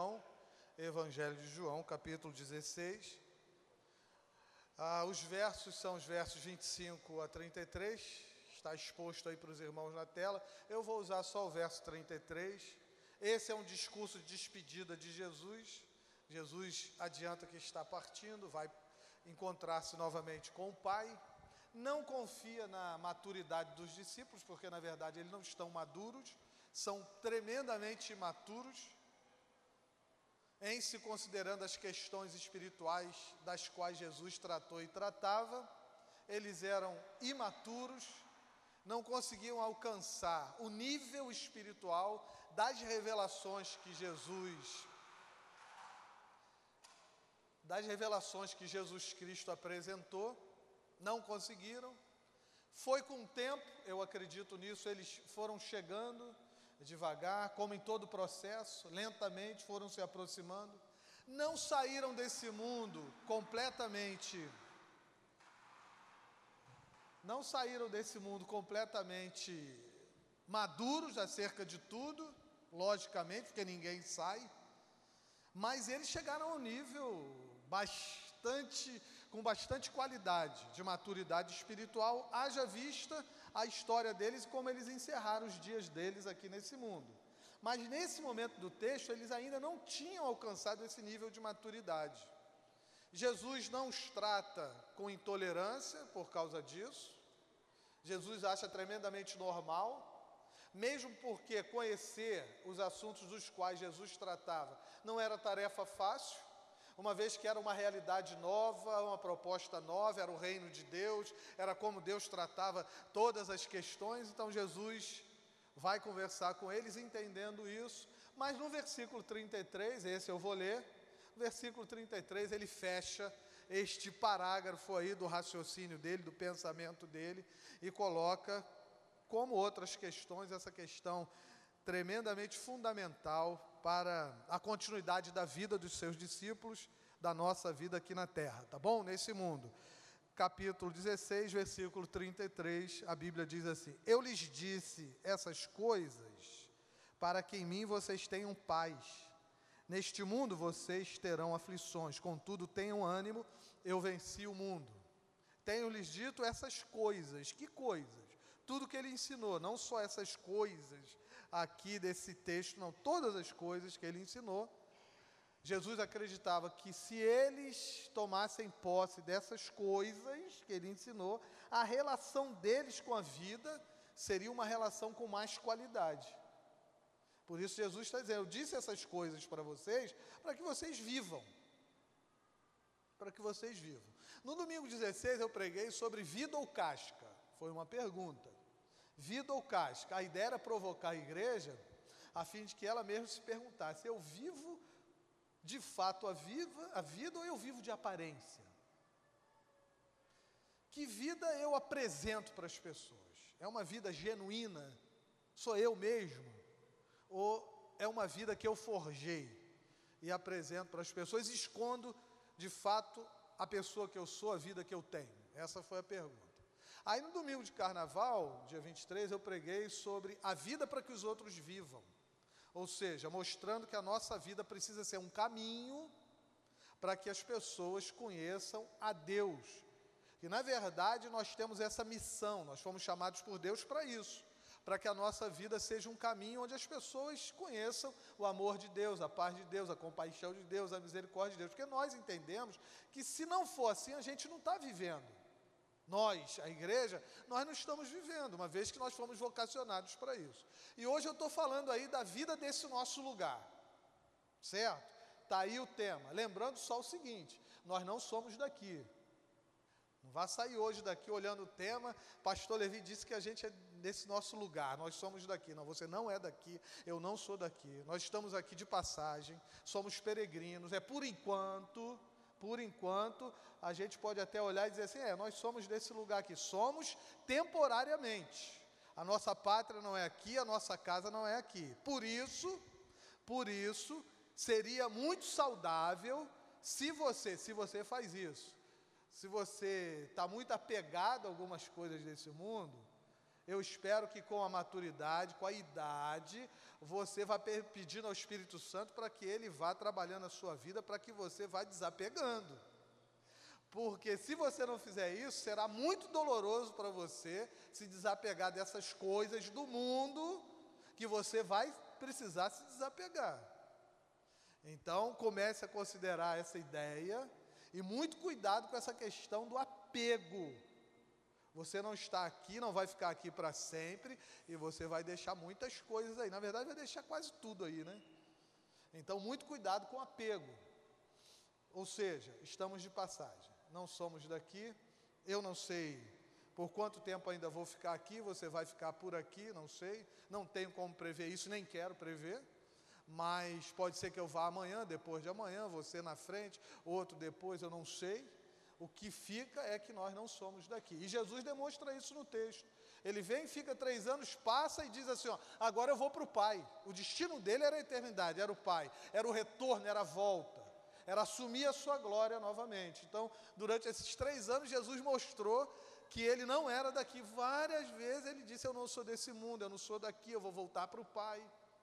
João, Evangelho de João, capítulo 16. Os versos são os versos 25 a 33, está exposto aí para os irmãos na tela. Eu vou usar só o verso 33. Esse é um discurso de despedida de Jesus. Jesus adianta que está partindo, vai encontrar-se novamente com o Pai. Não confia na maturidade dos discípulos, porque na verdade eles não estão maduros, são tremendamente imaturos, em se considerando as questões espirituais das quais Jesus tratou e tratava. Eles eram imaturos, não conseguiam alcançar o nível espiritual das revelações que Jesus Cristo apresentou, não conseguiram. Foi com o tempo, eu acredito nisso, eles foram chegando devagar, como em todo processo, lentamente foram se aproximando, não saíram desse mundo completamente maduros acerca de tudo, logicamente, porque ninguém sai, mas eles chegaram a um nível com bastante qualidade de maturidade espiritual, haja vista a história deles e como eles encerraram os dias deles aqui nesse mundo. Mas nesse momento do texto, eles ainda não tinham alcançado esse nível de maturidade. Jesus não os trata com intolerância por causa disso. Jesus acha tremendamente normal, mesmo porque conhecer os assuntos dos quais Jesus tratava não era tarefa fácil, uma vez que era uma realidade nova, uma proposta nova, era o reino de Deus, era como Deus tratava todas as questões. Então Jesus vai conversar com eles entendendo isso, mas no versículo 33, esse eu vou ler, no versículo 33 ele fecha este parágrafo aí do raciocínio dele, do pensamento dele, e coloca, como outras questões, essa questão tremendamente fundamental para a continuidade da vida dos seus discípulos, da nossa vida aqui na terra, tá bom? Nesse mundo. Capítulo 16, versículo 33, a Bíblia diz assim: eu lhes disse essas coisas para que em mim vocês tenham paz. Neste mundo vocês terão aflições, contudo tenham ânimo, eu venci o mundo. Tenho lhes dito essas coisas. Que coisas? Tudo que ele ensinou, não só essas coisas aqui desse texto, não, todas as coisas que ele ensinou. Jesus acreditava que se eles tomassem posse dessas coisas que ele ensinou, a relação deles com a vida seria uma relação com mais qualidade. Por isso Jesus está dizendo: eu disse essas coisas para vocês, para que vocês vivam. Para que vocês vivam. No domingo 16 eu preguei sobre vida ou casca. Foi uma pergunta. Vida ou casca? A ideia era provocar a igreja, a fim de que ela mesma se perguntasse: eu vivo de fato a vida ou eu vivo de aparência? Que vida eu apresento para as pessoas? É uma vida genuína? Sou eu mesmo? Ou é uma vida que eu forjei e apresento para as pessoas, escondo de fato a pessoa que eu sou, a vida que eu tenho? Essa foi a pergunta. Aí no domingo de carnaval, dia 23, eu preguei sobre a vida para que os outros vivam. Ou seja, mostrando que a nossa vida precisa ser um caminho para que as pessoas conheçam a Deus. E na verdade nós temos essa missão, nós fomos chamados por Deus para isso, para que a nossa vida seja um caminho onde as pessoas conheçam o amor de Deus, a paz de Deus, a compaixão de Deus, a misericórdia de Deus. Porque nós entendemos que se não for assim, a gente não está vivendo. Nós, a igreja, nós não estamos vivendo, uma vez que nós fomos vocacionados para isso. E hoje eu estou falando aí da vida desse nosso lugar, certo? Está aí o tema. Lembrando só o seguinte: nós não somos daqui. Não vá sair hoje daqui olhando o tema: pastor Levi disse que a gente é desse nosso lugar, nós somos daqui. Não, você não é daqui, eu não sou daqui. Nós estamos aqui de passagem, somos peregrinos, por enquanto, a gente pode até olhar e dizer assim: nós somos desse lugar aqui, somos temporariamente. A nossa pátria não é aqui, a nossa casa não é aqui. Por isso, seria muito saudável se você faz isso. Se você está muito apegado a algumas coisas desse mundo, Eu espero que com a maturidade, com a idade, você vá pedindo ao Espírito Santo para que ele vá trabalhando a sua vida, para que você vá desapegando. Porque se você não fizer isso, será muito doloroso para você se desapegar dessas coisas do mundo, que você vai precisar se desapegar. Então, comece a considerar essa ideia, e muito cuidado com essa questão do apego. Você não está aqui, não vai ficar aqui para sempre, e você vai deixar muitas coisas aí. Na verdade, vai deixar quase tudo aí, né? Então, muito cuidado com o apego. Ou seja, estamos de passagem, não somos daqui. Eu não sei por quanto tempo ainda vou ficar aqui, você vai ficar por aqui, não sei. Não tenho como prever isso, nem quero prever. Mas pode ser que eu vá amanhã, depois de amanhã, você na frente, outro depois, eu não sei. O que fica é que nós não somos daqui. E Jesus demonstra isso no texto. Ele vem, fica 3 anos, passa e diz assim, ó, agora eu vou para o Pai. O destino dele era a eternidade, era o Pai. Era o retorno, era a volta. Era assumir a sua glória novamente. Então, durante esses 3 anos, Jesus mostrou que ele não era daqui. Várias vezes ele disse, eu não sou desse mundo, eu não sou daqui, eu vou voltar para o Pai.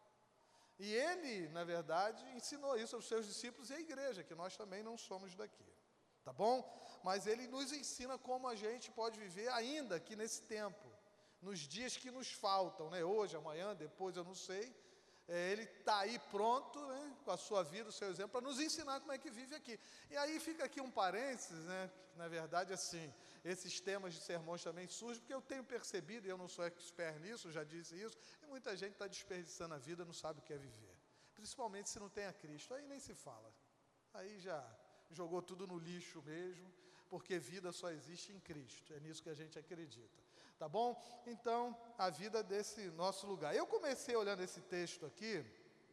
E ele, na verdade, ensinou isso aos seus discípulos e à igreja, que nós também não somos daqui. Tá bom? Mas ele nos ensina como a gente pode viver ainda aqui nesse tempo, nos dias que nos faltam, né? Hoje, amanhã, depois, eu não sei. Ele está aí pronto, né? Com a sua vida, o seu exemplo, para nos ensinar como é que vive aqui. E aí fica aqui um parênteses, né? Na verdade, assim, esses temas de sermões também surgem, porque eu tenho percebido, e eu não sou expert nisso, já disse isso, e muita gente está desperdiçando a vida, não sabe o que é viver. Principalmente se não tem a Cristo, aí nem se fala. Aí já jogou tudo no lixo mesmo, porque vida só existe em Cristo, é nisso que a gente acredita, tá bom? Então, a vida desse nosso lugar. Eu comecei olhando esse texto aqui,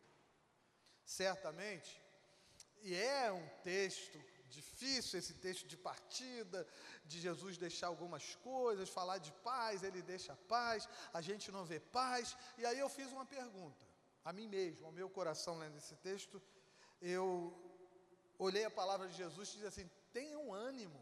certamente, e é um texto difícil, esse texto de partida, de Jesus deixar algumas coisas, falar de paz, ele deixa paz, a gente não vê paz, e aí eu fiz uma pergunta, a mim mesmo, ao meu coração lendo esse texto, eu olhei a palavra de Jesus e disse assim, tenham ânimo,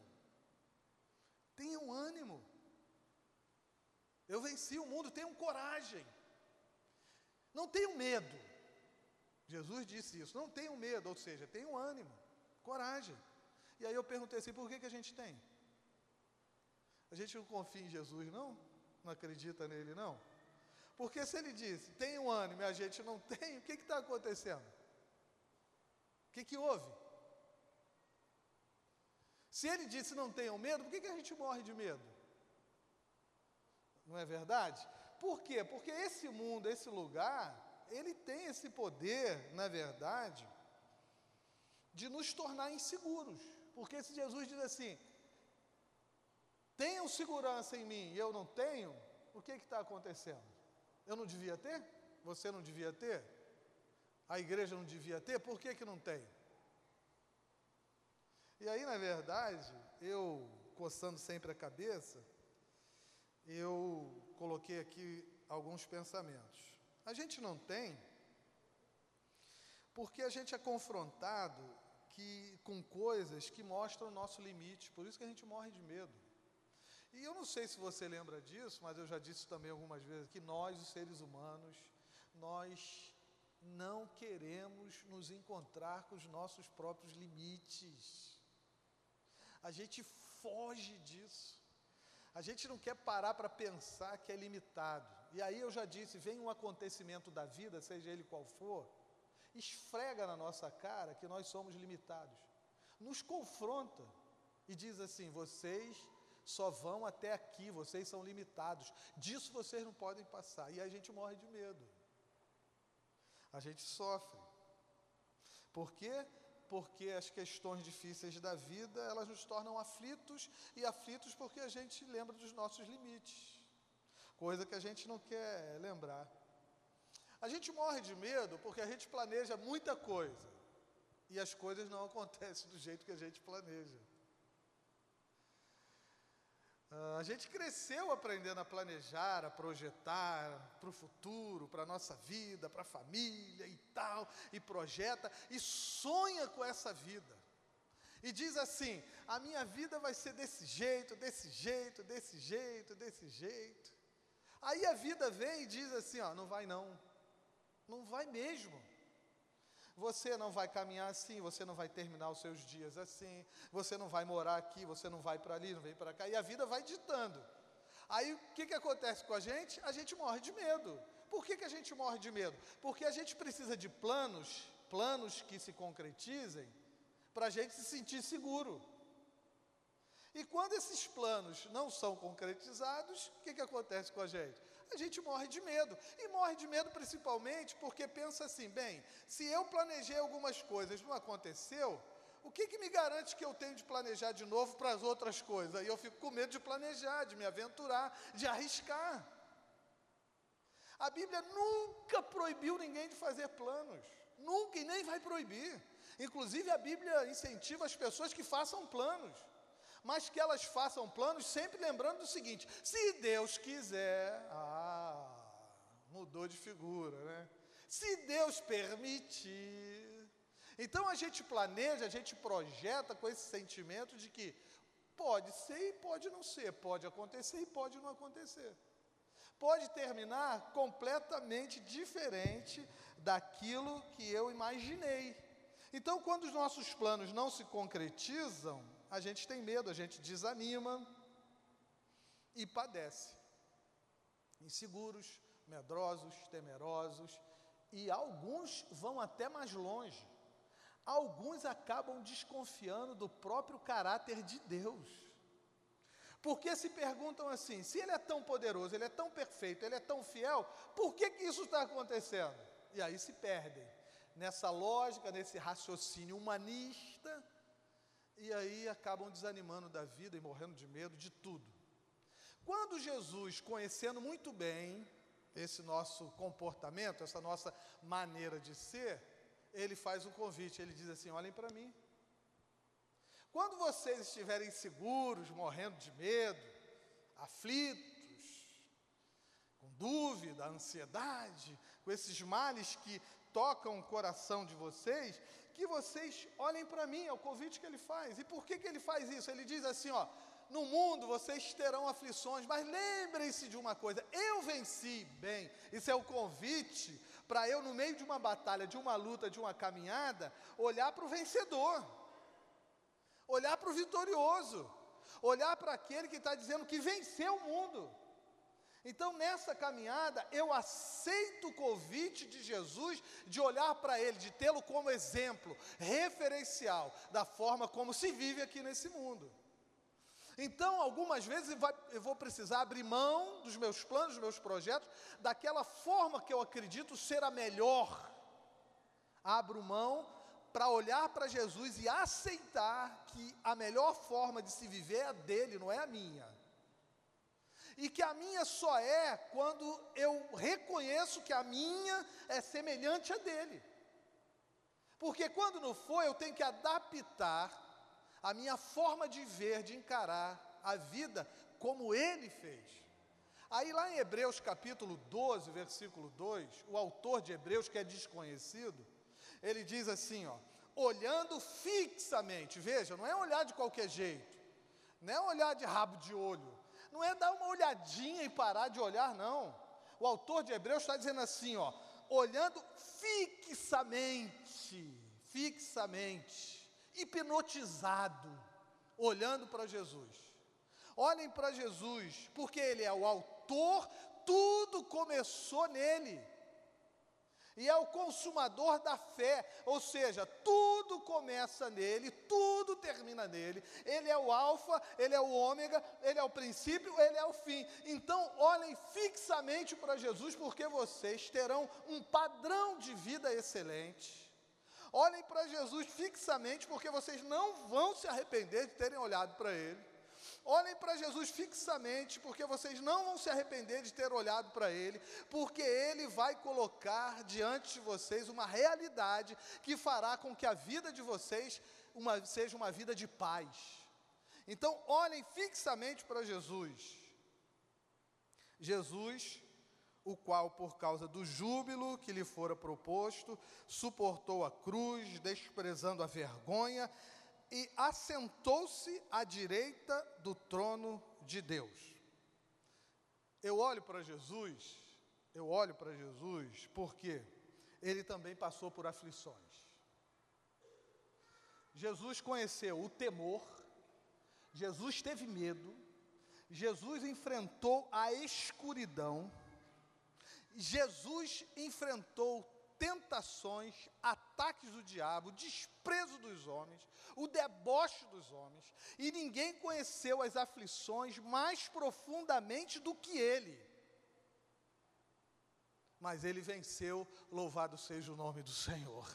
eu venci o mundo, tenham coragem, não tenham medo, Jesus disse isso, não tenham medo, ou seja, tenham ânimo, coragem. E aí eu perguntei assim, por que a gente tem? A gente não confia em Jesus não? Não acredita nele não? Porque se ele disse, tenham ânimo e a gente não tem, o que está acontecendo? O que houve? Se ele disse não tenham medo, por que a gente morre de medo? Não é verdade? Por quê? Porque esse mundo, esse lugar, ele tem esse poder, na verdade, de nos tornar inseguros. Porque se Jesus diz assim, tenham segurança em mim e eu não tenho, o que está acontecendo? Eu não devia ter? Você não devia ter? A igreja não devia ter? Por que não tem? E aí, na verdade, eu, coçando sempre a cabeça, eu coloquei aqui alguns pensamentos. A gente não tem, porque a gente é confrontado com coisas que mostram o nosso limite, por isso que a gente morre de medo. E eu não sei se você lembra disso, mas eu já disse também algumas vezes, que nós, os seres humanos, nós não queremos nos encontrar com os nossos próprios limites. A gente foge disso. A gente não quer parar para pensar que é limitado. E aí eu já disse, vem um acontecimento da vida, seja ele qual for, esfrega na nossa cara que nós somos limitados. Nos confronta e diz assim, vocês só vão até aqui, vocês são limitados. Disso vocês não podem passar. E aí a gente morre de medo. A gente sofre. Por quê? Porque as questões difíceis da vida, elas nos tornam aflitos, e aflitos porque a gente lembra dos nossos limites, coisa que a gente não quer lembrar. A gente morre de medo porque a gente planeja muita coisa, e as coisas não acontecem do jeito que a gente planeja. A gente cresceu aprendendo a planejar, a projetar para o futuro, para a nossa vida, para a família e tal, e projeta, e sonha com essa vida. E diz assim, a minha vida vai ser desse jeito, desse jeito, desse jeito, desse jeito. Aí a vida vem e diz assim, ó, não vai não. Não vai mesmo. Você não vai caminhar assim, você não vai terminar os seus dias assim, você não vai morar aqui, você não vai para ali, não vem para cá, e a vida vai ditando. Aí o que acontece com a gente? A gente morre de medo. Por que a gente morre de medo? Porque a gente precisa de planos que se concretizem, para a gente se sentir seguro. E quando esses planos não são concretizados, o que acontece com a gente? A gente morre de medo, e morre de medo principalmente porque pensa assim, bem, se eu planejei algumas coisas e não aconteceu, o que me garante que eu tenho de planejar de novo para as outras coisas? Aí eu fico com medo de planejar, de me aventurar, de arriscar. A Bíblia nunca proibiu ninguém de fazer planos, nunca, e nem vai proibir. Inclusive a Bíblia incentiva as pessoas que façam planos, mas que elas façam planos sempre lembrando do seguinte, se Deus quiser, mudou de figura, né? Se Deus permitir. Então a gente planeja, a gente projeta com esse sentimento de que pode ser e pode não ser, pode acontecer e pode não acontecer. Pode terminar completamente diferente daquilo que eu imaginei. Então, quando os nossos planos não se concretizam, a gente tem medo, a gente desanima e padece. Inseguros, medrosos, temerosos, e alguns vão até mais longe. Alguns acabam desconfiando do próprio caráter de Deus. Porque se perguntam assim, se Ele é tão poderoso, Ele é tão perfeito, Ele é tão fiel, por que isso está acontecendo? E aí se perdem nessa lógica, nesse raciocínio humanista, e aí acabam desanimando da vida e morrendo de medo de tudo. Quando Jesus, conhecendo muito bem esse nosso comportamento, essa nossa maneira de ser, Ele faz um convite, Ele diz assim, olhem para mim. Quando vocês estiverem seguros, morrendo de medo, aflitos, com dúvida, ansiedade, com esses males que tocam o coração de vocês, que vocês olhem para mim, é o convite que Ele faz. E por que Ele faz isso? Ele diz assim, ó, no mundo vocês terão aflições, mas lembrem-se de uma coisa, eu venci, bem, isso é o convite para eu, no meio de uma batalha, de uma luta, de uma caminhada, olhar para o vencedor, olhar para o vitorioso, olhar para aquele que está dizendo que venceu o mundo. Então, nessa caminhada, eu aceito o convite de Jesus, de olhar para Ele, de tê-lo como exemplo, referencial, da forma como se vive aqui nesse mundo. Então, algumas vezes eu vou precisar abrir mão dos meus planos, dos meus projetos, daquela forma que eu acredito ser a melhor. Abro mão para olhar para Jesus e aceitar que a melhor forma de se viver é a dele, não é a minha. E que a minha só é quando eu reconheço que a minha é semelhante à dele. Porque quando não for, eu tenho que adaptar a minha forma de ver, de encarar a vida como ele fez. Aí lá em Hebreus capítulo 12, versículo 2, o autor de Hebreus, que é desconhecido, ele diz assim, ó, olhando fixamente, veja, não é olhar de qualquer jeito, não é olhar de rabo de olho, não é dar uma olhadinha e parar de olhar, não. O autor de Hebreus está dizendo assim, ó, olhando fixamente, hipnotizado, olhando para Jesus. Olhem para Jesus, porque Ele é o autor, tudo começou nele. E é o consumador da fé, ou seja, tudo começa nele, tudo termina nele. Ele é o alfa, ele é o ômega, ele é o princípio, ele é o fim. Então, olhem fixamente para Jesus, porque vocês terão um padrão de vida excelente. Olhem para Jesus fixamente, porque vocês não vão se arrepender de terem olhado para Ele. Olhem para Jesus fixamente, porque vocês não vão se arrepender de ter olhado para Ele, porque Ele vai colocar diante de vocês uma realidade que fará com que a vida de vocês seja uma vida de paz. Então, olhem fixamente para Jesus. Jesus, o qual, por causa do júbilo que lhe fora proposto, suportou a cruz, desprezando a vergonha, e assentou-se à direita do trono de Deus. eu olho para Jesus porque ele também passou por aflições. Jesus conheceu o temor, Jesus teve medo, Jesus enfrentou a escuridão, Jesus enfrentou tentações, ataques do diabo, desprezo dos homens, o deboche dos homens, e ninguém conheceu as aflições mais profundamente do que ele. Mas ele venceu, louvado seja o nome do Senhor.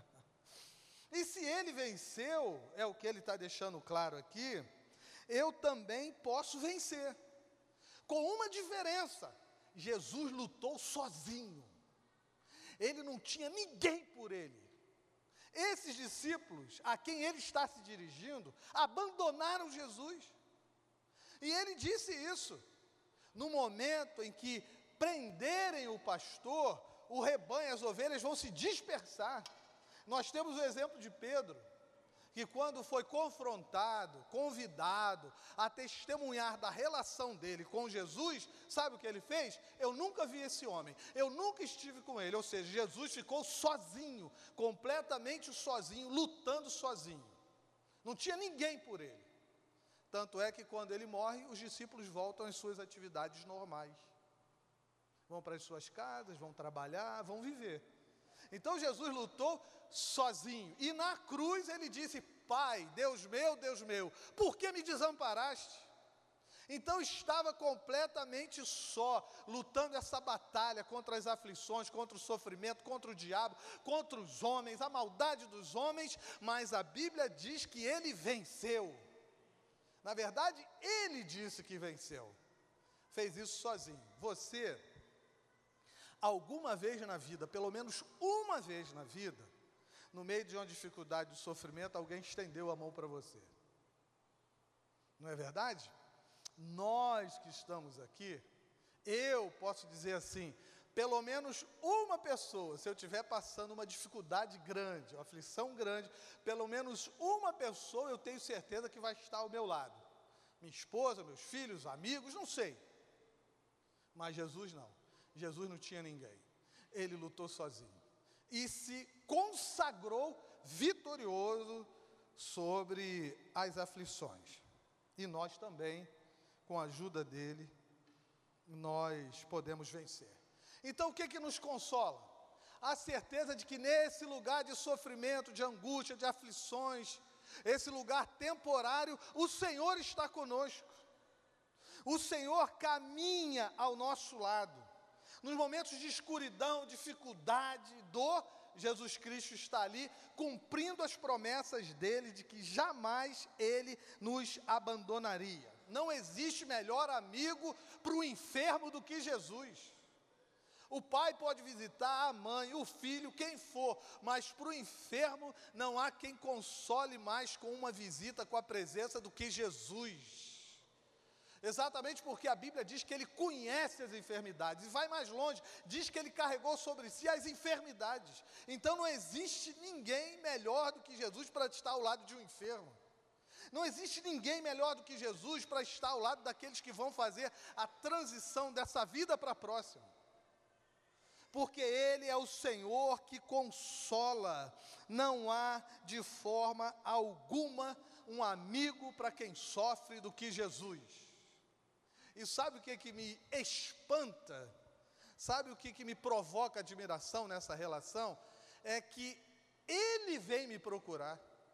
E se ele venceu, é o que ele está deixando claro aqui, eu também posso vencer. Com uma diferença, Jesus lutou sozinho. Ele não tinha ninguém por ele. Esses discípulos, a quem ele está se dirigindo, abandonaram Jesus. E ele disse isso, no momento em que prenderem o pastor, o rebanho, as ovelhas vão se dispersar. Nós temos o exemplo de Pedro, que quando foi confrontado, convidado a testemunhar da relação dele com Jesus, sabe o que ele fez? Eu nunca vi esse homem, eu nunca estive com ele, ou seja, Jesus ficou sozinho, completamente sozinho, lutando sozinho, não tinha ninguém por ele. Tanto é que quando ele morre, os discípulos voltam às suas atividades normais, vão para as suas casas, vão trabalhar, vão viver. Então Jesus lutou sozinho, e na cruz ele disse: Pai, Deus meu, por que me desamparaste? Então estava completamente só, lutando essa batalha contra as aflições, contra o sofrimento, contra o diabo, contra os homens, a maldade dos homens, mas a Bíblia diz que ele venceu. Na verdade, ele disse que venceu, fez isso sozinho. Você, alguma vez na vida, pelo menos uma vez na vida, no meio de uma dificuldade, de sofrimento, alguém estendeu a mão para você. Não é verdade? Nós que estamos aqui, eu posso dizer assim, pelo menos uma pessoa, se eu estiver passando uma dificuldade grande, uma aflição grande, pelo menos uma pessoa eu tenho certeza que vai estar ao meu lado. Minha esposa, meus filhos, amigos, não sei. Mas Jesus não. Jesus não tinha ninguém. Ele lutou sozinho. E se consagrou vitorioso sobre as aflições. E nós também, com a ajuda dele, nós podemos vencer. Então o que nos consola? A certeza de que nesse lugar de sofrimento, de angústia, de aflições, esse lugar temporário, o Senhor está conosco. O Senhor caminha ao nosso lado. Nos momentos de escuridão, dificuldade, dor, Jesus Cristo está ali, cumprindo as promessas dele, de que jamais ele nos abandonaria. Não existe melhor amigo para o enfermo do que Jesus. O pai pode visitar a mãe, o filho, quem for, mas para o enfermo não há quem console mais com uma visita, com a presença do que Jesus. Exatamente porque a Bíblia diz que ele conhece as enfermidades, e vai mais longe, diz que ele carregou sobre si as enfermidades. Então não existe ninguém melhor do que Jesus para estar ao lado de um enfermo. Não existe ninguém melhor do que Jesus para estar ao lado daqueles que vão fazer a transição dessa vida para a próxima. Porque Ele é o Senhor que consola, não há de forma alguma um amigo para quem sofre do que Jesus. E sabe o que me espanta? Sabe o que me provoca admiração nessa relação? É que Ele vem me procurar.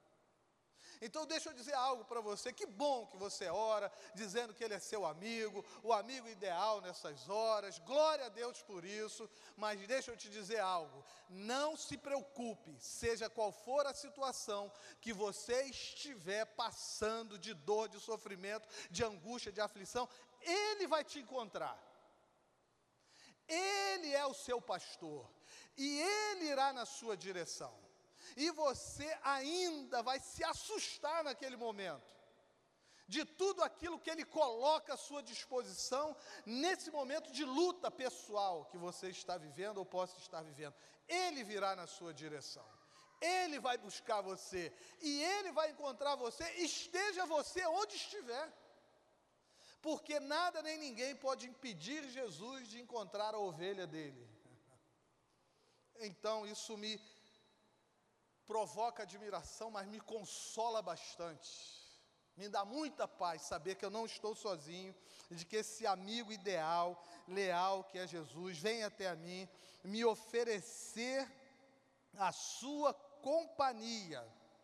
Então deixa eu dizer algo para você, que bom que você ora, dizendo que Ele é seu amigo, o amigo ideal nessas horas, glória a Deus por isso, mas deixa eu te dizer algo, não se preocupe, seja qual for a situação que você estiver passando de dor, de sofrimento, de angústia, de aflição, Ele vai te encontrar. Ele é o seu pastor, e Ele irá na sua direção. E você ainda vai se assustar naquele momento, de tudo aquilo que Ele coloca à sua disposição, nesse momento de luta pessoal que você está vivendo ou possa estar vivendo. Ele virá na sua direção, Ele vai buscar você, e Ele vai encontrar você, esteja você onde estiver. porque nada nem ninguém pode impedir Jesus de encontrar a ovelha dele. Então isso me provoca admiração, mas me consola bastante. Me dá muita paz saber que eu não estou sozinho, de que esse amigo ideal, leal que é Jesus, vem até a mim, me oferecer a sua companhia,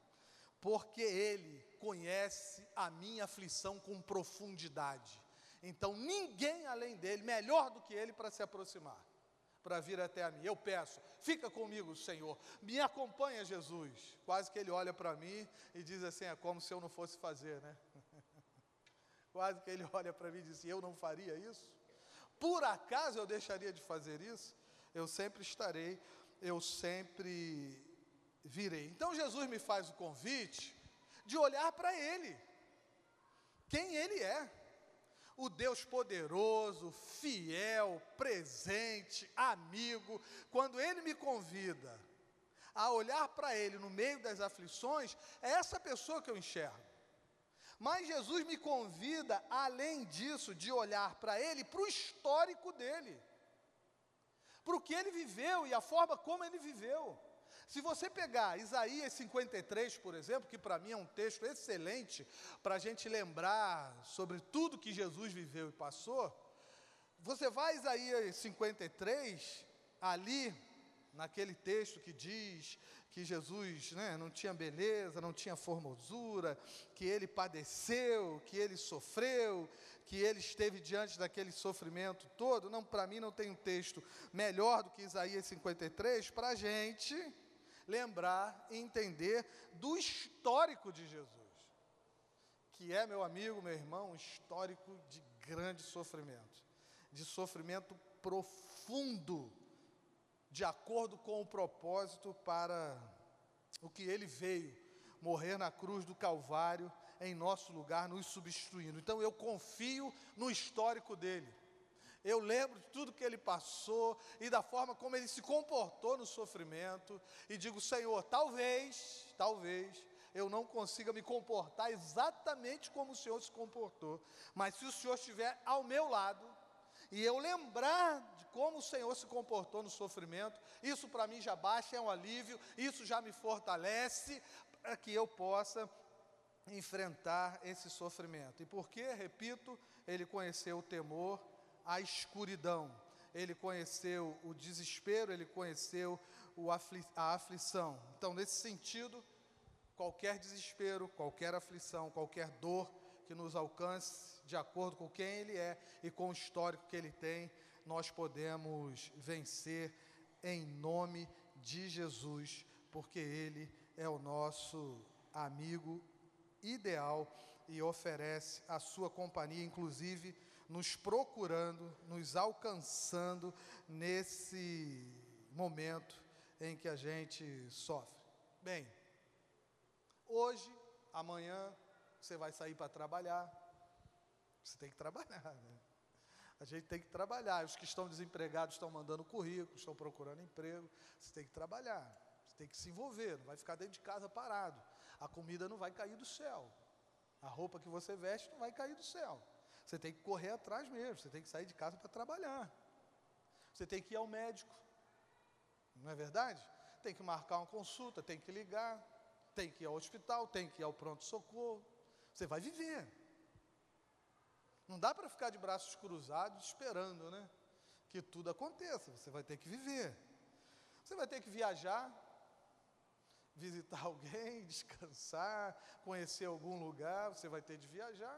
porque Ele conhece a minha aflição com profundidade. Então ninguém além dele, melhor do que Ele para se aproximar, para vir até a mim. Eu peço, fica comigo, Senhor, me acompanha, Jesus. Quase que Ele olha para mim e diz assim, é como se eu não fosse fazer, né? Quase que Ele olha para mim e diz assim, eu não faria isso? Por acaso eu deixaria de fazer isso? Eu sempre estarei, eu sempre virei. Então Jesus me faz o convite de olhar para Ele, quem Ele é. O Deus poderoso, fiel, presente, amigo. Quando Ele me convida a olhar para Ele no meio das aflições, é essa pessoa que eu enxergo. Mas Jesus me convida, além disso, de olhar para Ele, para o histórico dEle, para o que Ele viveu e a forma como Ele viveu. Se você pegar Isaías 53, por exemplo, que para mim é um texto excelente, para a gente lembrar sobre tudo que Jesus viveu e passou, você vai a Isaías 53, ali, naquele texto que diz que Jesus, né, não tinha beleza, não tinha formosura, que Ele padeceu, que Ele sofreu, que Ele esteve diante daquele sofrimento todo. Não, para mim não tem um texto melhor do que Isaías 53, para a gente lembrar e entender do histórico de Jesus, que é, meu amigo, meu irmão, um histórico de grande sofrimento, de sofrimento profundo, de acordo com o propósito para o que Ele veio, morrer na cruz do Calvário, em nosso lugar, nos substituindo. Então eu confio no histórico dEle. Eu lembro de tudo que Ele passou e da forma como Ele se comportou no sofrimento, e digo, Senhor, talvez eu não consiga me comportar exatamente como o Senhor se comportou, mas se o Senhor estiver ao meu lado, e eu lembrar de como o Senhor se comportou no sofrimento, isso para mim já basta, é um alívio, isso já me fortalece, para que eu possa enfrentar esse sofrimento. E porque, repito, Ele conheceu o temor, a escuridão, Ele conheceu o desespero, Ele conheceu a aflição. Então, nesse sentido, qualquer desespero, qualquer aflição, qualquer dor que nos alcance, de acordo com quem Ele é e com o histórico que Ele tem, nós podemos vencer em nome de Jesus, porque Ele é o nosso amigo ideal e oferece a sua companhia, inclusive nos procurando, nos alcançando nesse momento em que a gente sofre. Bem, hoje, amanhã, você vai sair para trabalhar. Você tem que trabalhar, né? A gente tem que trabalhar. Os que estão desempregados estão mandando currículo, estão procurando emprego. Você tem que trabalhar, você tem que se envolver, não vai ficar dentro de casa parado. A comida não vai cair do céu. A roupa que você veste não vai cair do céu. Você tem que correr atrás mesmo, você tem que sair de casa para trabalhar. Você tem que ir ao médico, não é verdade? Tem que marcar uma consulta, tem que ligar, tem que ir ao hospital, tem que ir ao pronto-socorro. Você vai viver. Não dá para ficar de braços cruzados esperando, né, que tudo aconteça. Você vai ter que viver. Você vai ter que viajar, visitar alguém, descansar, conhecer algum lugar. Você vai ter de viajar.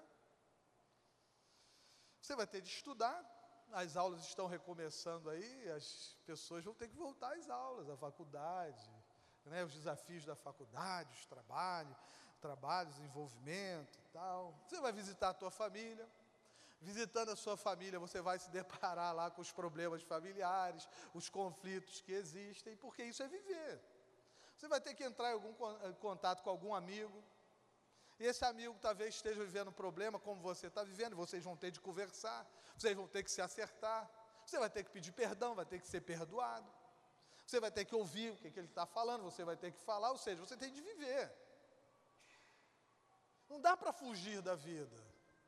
Você vai ter de estudar. As aulas estão recomeçando aí, as pessoas vão ter que voltar às aulas, à faculdade, né, os desafios da faculdade, os trabalhos, envolvimento e tal. Você vai visitar a tua família. Visitando a sua família, você vai se deparar lá com os problemas familiares, os conflitos que existem, porque isso é viver. Você vai ter que entrar em algum contato com algum amigo, e esse amigo talvez esteja vivendo um problema como você está vivendo, vocês vão ter de conversar, vocês vão ter que se acertar, você vai ter que pedir perdão, vai ter que ser perdoado, você vai ter que ouvir o que ele está falando, você vai ter que falar, ou seja, você tem de viver. Não dá para fugir da vida.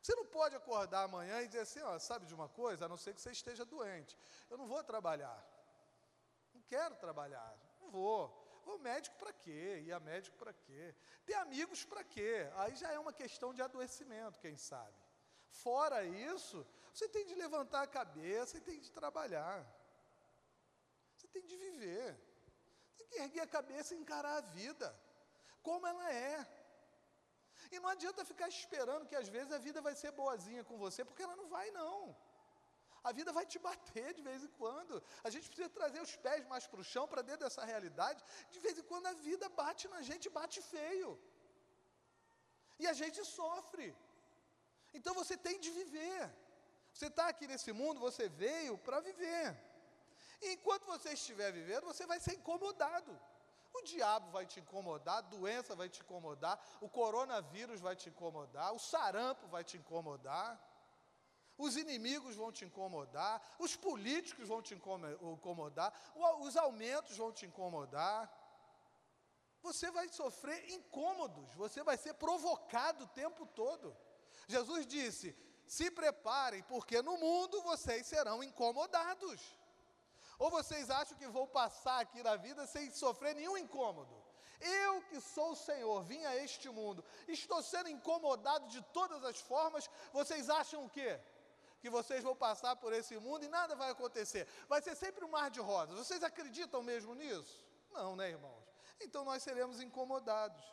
Você não pode acordar amanhã e dizer assim, ó, sabe de uma coisa? A não ser que você esteja doente. Eu não vou trabalhar. Não quero trabalhar. Não vou. Vou médico para quê? Ir a médico para quê? Ter amigos para quê? Aí já é uma questão de adoecimento, quem sabe. Fora isso, você tem de levantar a cabeça e tem de trabalhar. Você tem de viver. Tem que erguer a cabeça e encarar a vida, como ela é. E não adianta ficar esperando que às vezes a vida vai ser boazinha com você, porque ela não vai não. A vida vai te bater de vez em quando. A gente precisa trazer os pés mais para o chão, para dentro dessa realidade. De vez em quando a vida bate na gente, bate feio. E a gente sofre. Então você tem de viver. Você está aqui nesse mundo, você veio para viver. E enquanto você estiver vivendo, você vai ser incomodado. O diabo vai te incomodar, a doença vai te incomodar, o coronavírus vai te incomodar, o sarampo vai te incomodar, os inimigos vão te incomodar, os políticos vão te incomodar, os aumentos vão te incomodar. Você vai sofrer incômodos, você vai ser provocado o tempo todo. Jesus disse, se preparem, porque no mundo vocês serão incomodados. Ou vocês acham que vão passar aqui na vida sem sofrer nenhum incômodo? Eu que sou o Senhor, vim a este mundo, estou sendo incomodado de todas as formas, vocês acham o quê? Que vocês vão passar por esse mundo e nada vai acontecer. Vai ser sempre um mar de rosas. Vocês acreditam mesmo nisso? Não, né, irmãos? Então nós seremos incomodados.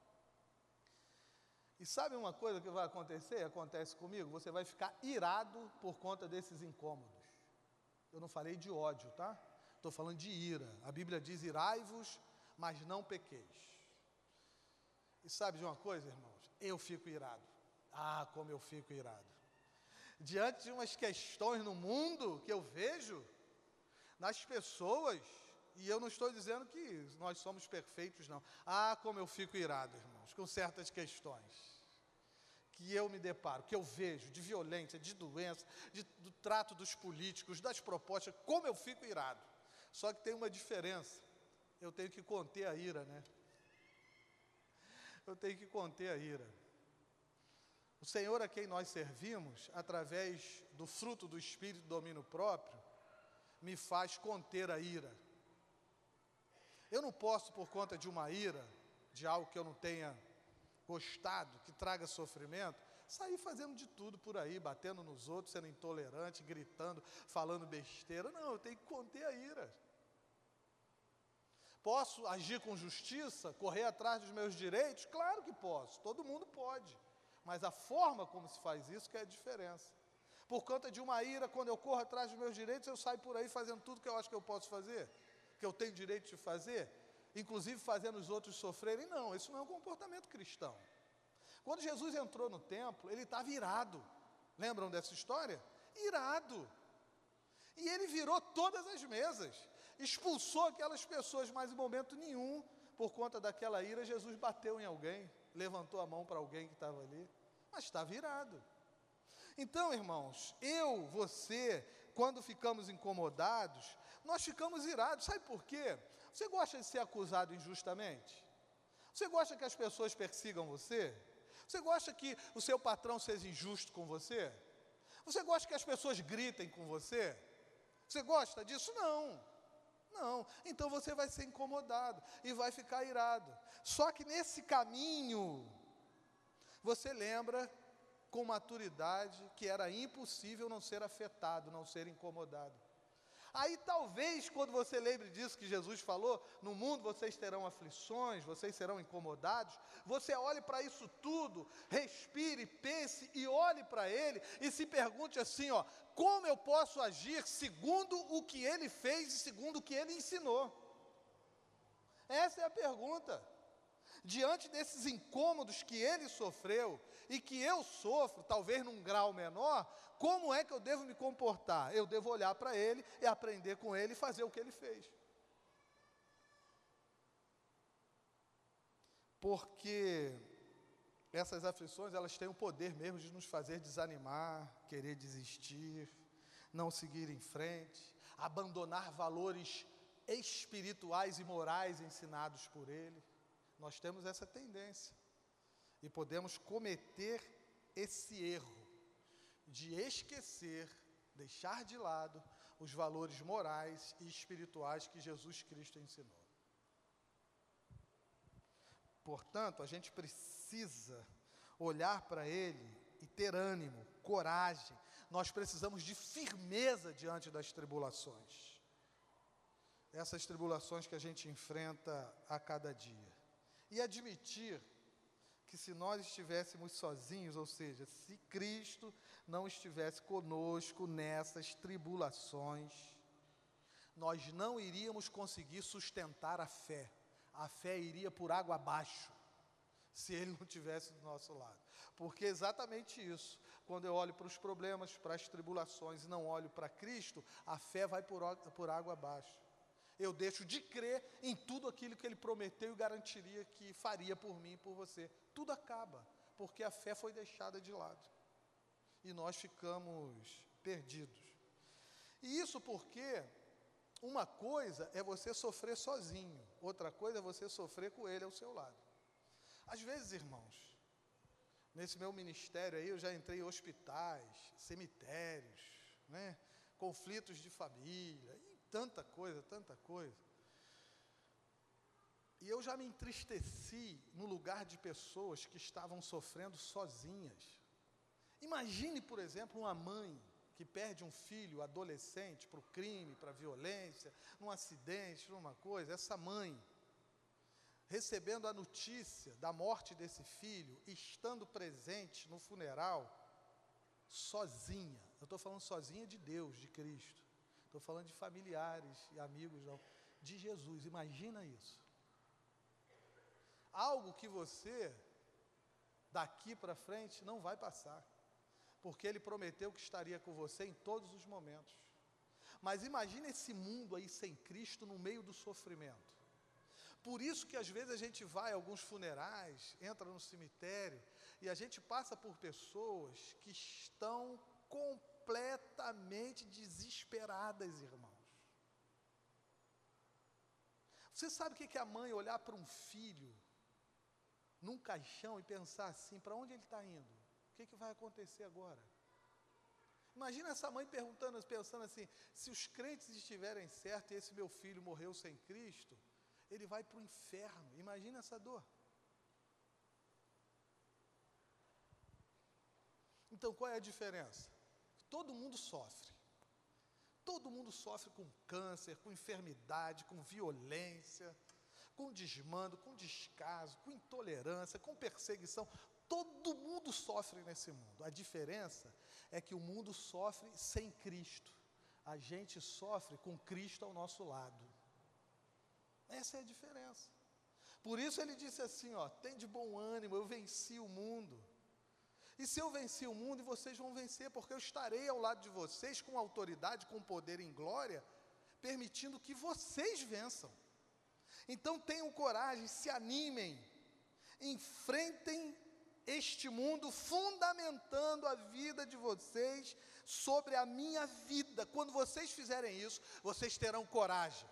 E sabe uma coisa que vai acontecer? Acontece comigo, você vai ficar irado por conta desses incômodos. Eu não falei de ódio, tá? Estou falando de ira. A Bíblia diz, irai-vos, mas não pequeis. E sabe de uma coisa, irmãos? Eu fico irado. Ah, como eu fico irado. Diante de umas questões no mundo que eu vejo, nas pessoas, e eu não estou dizendo que nós somos perfeitos, não. Ah, como eu fico irado, irmãos, com certas questões que eu me deparo, que eu vejo, de violência, de doença, do trato dos políticos, das propostas, como eu fico irado. Só que tem uma diferença, eu tenho que conter a ira, né? Eu tenho que conter a ira. O Senhor a quem nós servimos, através do fruto do Espírito do domínio próprio, me faz conter a ira. Eu não posso, por conta de uma ira, de algo que eu não tenha gostado, que traga sofrimento, sair fazendo de tudo por aí, batendo nos outros, sendo intolerante, gritando, falando besteira. Não, eu tenho que conter a ira. Posso agir com justiça, correr atrás dos meus direitos? Claro que posso, todo mundo pode. Mas a forma como se faz isso que é a diferença. Por conta de uma ira, quando eu corro atrás dos meus direitos, eu saio por aí fazendo tudo que eu acho que eu posso fazer, que eu tenho direito de fazer, inclusive fazendo os outros sofrerem. Não, isso não é um comportamento cristão. Quando Jesus entrou no templo, ele estava irado. Lembram dessa história? Irado. E ele virou todas as mesas, expulsou aquelas pessoas, mas em momento nenhum, por conta daquela ira, Jesus bateu em alguém, levantou a mão para alguém que estava ali, mas estava irado. Então, irmãos, eu, você, quando ficamos incomodados, nós ficamos irados. Sabe por quê? Você gosta de ser acusado injustamente? Você gosta que as pessoas persigam você? Você gosta que o seu patrão seja injusto com você? Você gosta que as pessoas gritem com você? Você gosta disso? Não. Não. Então você vai ser incomodado e vai ficar irado. Só que nesse caminho, você lembra com maturidade que era impossível não ser afetado, não ser incomodado. Aí talvez, quando você lembre disso que Jesus falou, no mundo vocês terão aflições, vocês serão incomodados, você olhe para isso tudo, respire, pense e olhe para Ele e se pergunte assim, ó, como eu posso agir segundo o que Ele fez e segundo o que Ele ensinou? Essa é a pergunta. Diante desses incômodos que Ele sofreu e que eu sofro, talvez num grau menor, como é que eu devo me comportar? Eu devo olhar para Ele e aprender com Ele e fazer o que Ele fez. Porque essas aflições, elas têm o poder mesmo de nos fazer desanimar, querer desistir, não seguir em frente, abandonar valores espirituais e morais ensinados por Ele. Nós temos essa tendência e podemos cometer esse erro de esquecer, deixar de lado os valores morais e espirituais que Jesus Cristo ensinou. Portanto, a gente precisa olhar para Ele e ter ânimo, coragem. Nós precisamos de firmeza diante das tribulações. Essas tribulações que a gente enfrenta a cada dia. E admitir que se nós estivéssemos sozinhos, ou seja, se Cristo não estivesse conosco nessas tribulações, nós não iríamos conseguir sustentar a fé. A fé iria por água abaixo, se Ele não estivesse do nosso lado. Porque é exatamente isso. Quando eu olho para os problemas, para as tribulações e não olho para Cristo, a fé vai por água abaixo. Eu deixo de crer em tudo aquilo que Ele prometeu e garantiria que faria por mim e por você. Tudo acaba, porque a fé foi deixada de lado. E nós ficamos perdidos. E isso porque uma coisa é você sofrer sozinho, outra coisa é você sofrer com Ele ao seu lado. Às vezes, irmãos, nesse meu ministério aí, eu já entrei em hospitais, cemitérios, né, conflitos de família, e tanta coisa, tanta coisa. E eu já me entristeci no lugar de pessoas que estavam sofrendo sozinhas. Imagine, por exemplo, uma mãe que perde um filho adolescente para o crime, para a violência, num acidente, numa coisa. Essa mãe, recebendo a notícia da morte desse filho, estando presente no funeral, sozinha. Eu estou falando sozinha de Deus, de Cristo. Estou falando de familiares e amigos de Jesus. Imagina isso. Algo que você, daqui para frente, não vai passar. Porque Ele prometeu que estaria com você em todos os momentos. Mas imagina esse mundo aí sem Cristo no meio do sofrimento. Por isso que às vezes a gente vai a alguns funerais, entra no cemitério, e a gente passa por pessoas que estão completamente desesperadas, irmãos. Você sabe o que é a mãe olhar para um filho num caixão e pensar assim, para onde ele está indo? O que vai acontecer agora? Imagina essa mãe pensando assim, se os crentes estiverem certos e esse meu filho morreu sem Cristo, ele vai para o inferno. Imagina essa dor. Então, qual é a diferença? Todo mundo sofre. Todo mundo sofre com câncer, com enfermidade, com violência, com desmando, com descaso, com intolerância, com perseguição. Todo mundo sofre nesse mundo. A diferença é que o mundo sofre sem Cristo. A gente sofre com Cristo ao nosso lado. Essa é a diferença. Por isso ele disse assim, tem de bom ânimo, eu venci o mundo. E se eu venci o mundo, vocês vão vencer, porque eu estarei ao lado de vocês com autoridade, com poder em glória, permitindo que vocês vençam. Então tenham coragem, se animem, enfrentem este mundo, fundamentando a vida de vocês sobre a minha vida. Quando vocês fizerem isso, vocês terão coragem.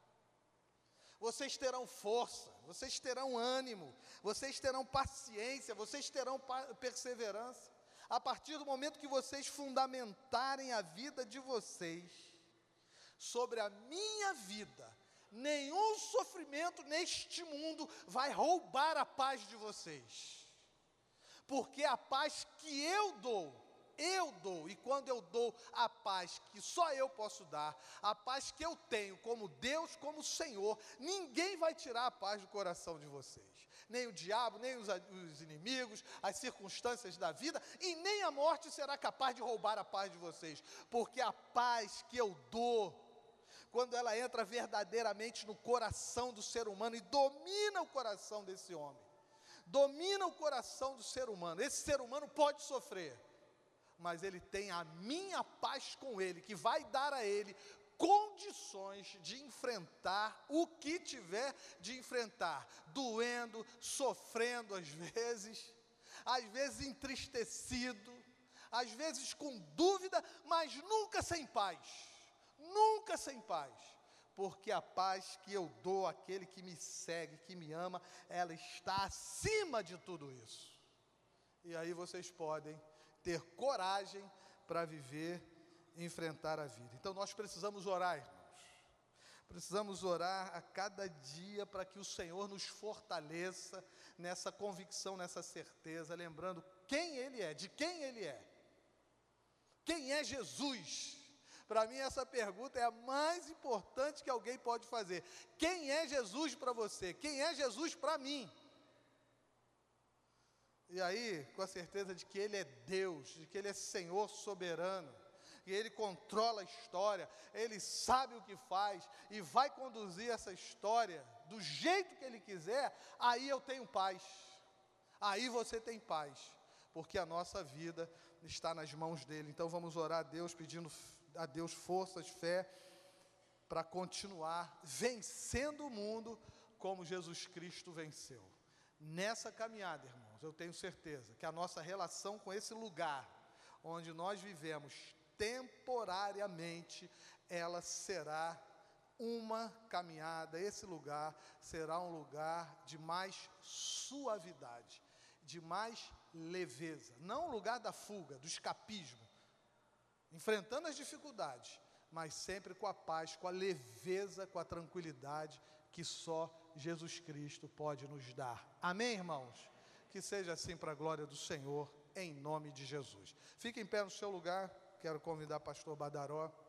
Vocês terão força, vocês terão ânimo, vocês terão paciência, vocês terão perseverança. A partir do momento que vocês fundamentarem a vida de vocês sobre a minha vida, nenhum sofrimento neste mundo vai roubar a paz de vocês. Porque a paz que eu dou, e quando eu dou a paz que só eu posso dar, a paz que eu tenho como Deus, como Senhor, ninguém vai tirar a paz do coração de vocês. Nem o diabo, nem os inimigos, as circunstâncias da vida, e nem a morte será capaz de roubar a paz de vocês. Porque a paz que eu dou, quando ela entra verdadeiramente no coração do ser humano e domina o coração desse homem, domina o coração do ser humano, esse ser humano pode sofrer, mas ele tem a minha paz com ele, que vai dar a ele condições de enfrentar o que tiver de enfrentar, doendo, sofrendo às vezes entristecido, às vezes com dúvida, mas nunca sem paz, porque a paz que eu dou àquele que me segue, que me ama, ela está acima de tudo isso. E aí vocês podem ter coragem para viver e enfrentar a vida. Então nós precisamos orar, irmãos. Precisamos orar a cada dia para que o Senhor nos fortaleça nessa convicção, nessa certeza, lembrando quem Ele é, de quem Ele é. Quem é Jesus? Para mim essa pergunta é a mais importante que alguém pode fazer. Quem é Jesus para você? Quem é Jesus para mim? E aí, com a certeza de que Ele é Deus, de que Ele é Senhor soberano, que Ele controla a história, Ele sabe o que faz e vai conduzir essa história do jeito que Ele quiser, aí eu tenho paz, aí você tem paz, porque a nossa vida está nas mãos dEle. Então vamos orar a Deus, pedindo a Deus forças, fé, para continuar vencendo o mundo como Jesus Cristo venceu. Nessa caminhada, irmãos, eu tenho certeza que a nossa relação com esse lugar onde nós vivemos temporariamente, ela será uma caminhada, esse lugar será um lugar de mais suavidade, de mais leveza, não o lugar da fuga, do escapismo, enfrentando as dificuldades, mas sempre com a paz, com a leveza, com a tranquilidade que só Jesus Cristo pode nos dar. Amém, irmãos? Que seja assim para a glória do Senhor, em nome de Jesus. Fique em pé no seu lugar. Quero convidar o pastor Badaró